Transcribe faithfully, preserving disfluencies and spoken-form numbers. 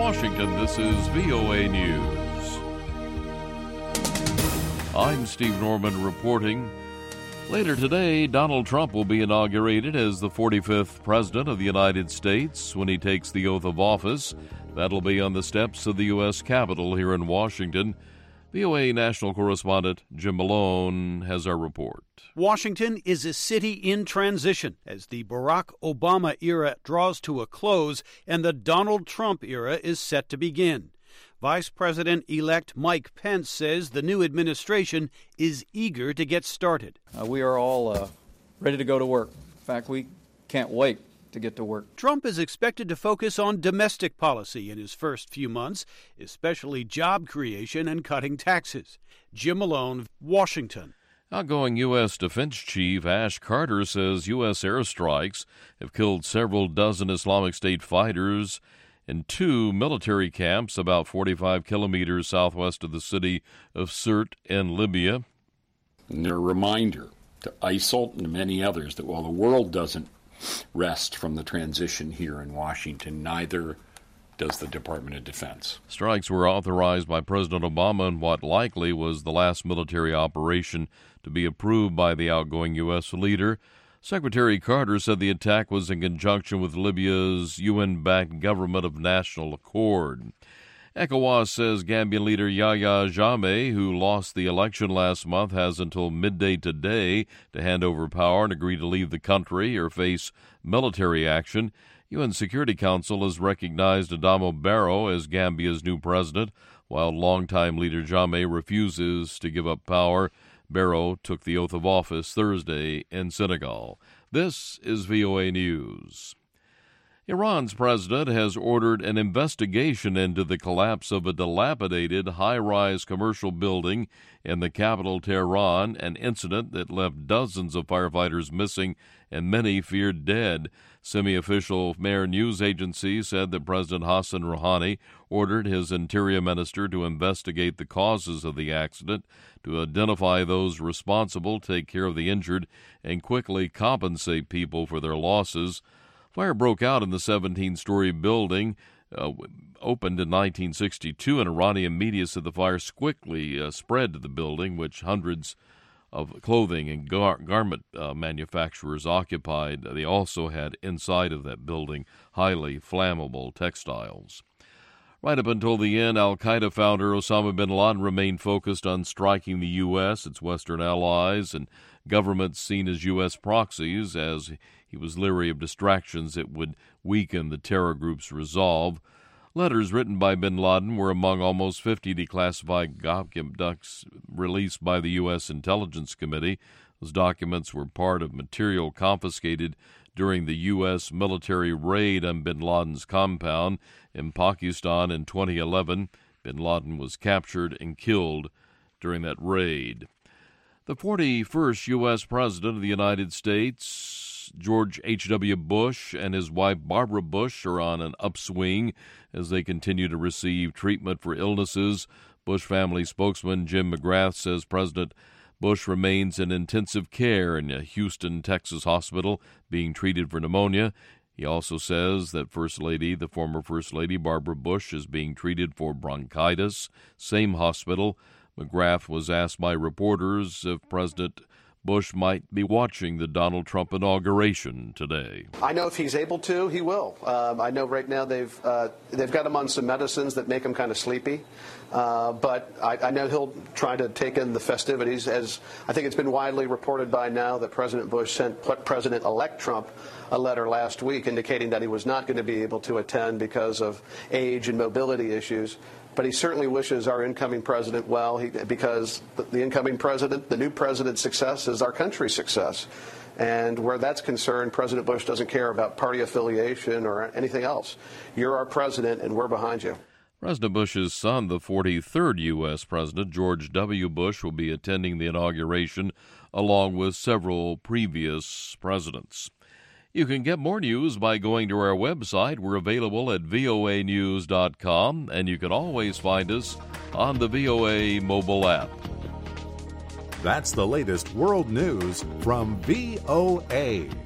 Washington, this is V O A News. I'm Steve Norman reporting. Later today, Donald Trump will be inaugurated as the forty-fifth President of the United States when he takes the oath of office. That'll be on the steps of the U S Capitol here in Washington. V O A national correspondent Jim Malone has our report. Washington is a city in transition as the Barack Obama era draws to a close and the Donald Trump era is set to begin. Vice President-elect Mike Pence says the new administration is eager to get started. Uh, we are all uh, ready to go to work. In fact, we can't wait to get to work. Trump is expected to focus on domestic policy in his first few months, especially job creation and cutting taxes. Jim Malone, Washington. Outgoing U S. Defense Chief Ash Carter says U S airstrikes have killed several dozen Islamic State fighters in two military camps about forty-five kilometers southwest of the city of Sirte in Libya. And they're a reminder to ISIL and many others that while the world doesn't rest from the transition here in Washington, neither does the Department of Defense. Strikes were authorized by President Obama in what likely was the last military operation to be approved by the outgoing U S leader. Secretary Carter said the attack was in conjunction with Libya's U N-backed Government of National Accord. ECOWAS says Gambian leader Yahya Jammeh, who lost the election last month, has until midday today to hand over power and agree to leave the country or face military action. U N Security Council has recognized Adamo Barrow as Gambia's new president, while longtime leader Jammeh refuses to give up power. Barrow took the oath of office Thursday in Senegal. This is V O A News. Iran's president has ordered an investigation into the collapse of a dilapidated high-rise commercial building in the capital, Tehran, an incident that left dozens of firefighters missing and many feared dead. Semi-official Mehr news agency said that President Hassan Rouhani ordered his interior minister to investigate the causes of the accident, to identify those responsible, take care of the injured, and quickly compensate people for their losses. Fire broke out in the seventeen-story building, uh, opened in nineteen sixty-two, and Iranian media said the fire quickly uh, spread to the building, which hundreds of clothing and gar- garment uh, manufacturers occupied. They also had inside of that building highly flammable textiles. Right up until the end, al-Qaeda founder Osama bin Laden remained focused on striking the U S, its Western allies, and governments seen as U S proxies, as he was leery of distractions that would weaken the terror group's resolve. Letters written by bin Laden were among almost fifty declassified documents released by the U S. Intelligence Committee. Those documents were part of material confiscated during the U S military raid on bin Laden's compound in Pakistan in twenty eleven. Bin Laden was captured and killed during that raid. The forty-first U S President of the United States, George H W. Bush, and his wife Barbara Bush are on an upswing as they continue to receive treatment for illnesses. Bush family spokesman Jim McGrath says President Bush remains in intensive care in a Houston, Texas hospital being treated for pneumonia. He also says that First Lady, the former First Lady Barbara Bush, is being treated for bronchitis. Same hospital. McGrath was asked by reporters if President Bush might be watching the Donald Trump inauguration today. I know if he's able to, he will. Um, I know right now they've uh, they've got him on some medicines that make him kind of sleepy, uh, but I, I know he'll try to take in the festivities. As I think it's been widely reported by now that President Bush sent President-elect Trump a letter last week indicating that he was not going to be able to attend because of age and mobility issues. But he certainly wishes our incoming president well, he, because the, the incoming president, the new president's success is our country's success. And where that's concerned, President Bush doesn't care about party affiliation or anything else. You're our president, and we're behind you. President Bush's son, the forty-third U S president, George W. Bush, will be attending the inauguration along with several previous presidents. You can get more news by going to our website. We're available at V O A news dot com, and you can always find us on the V O A mobile app. That's the latest world news from V O A.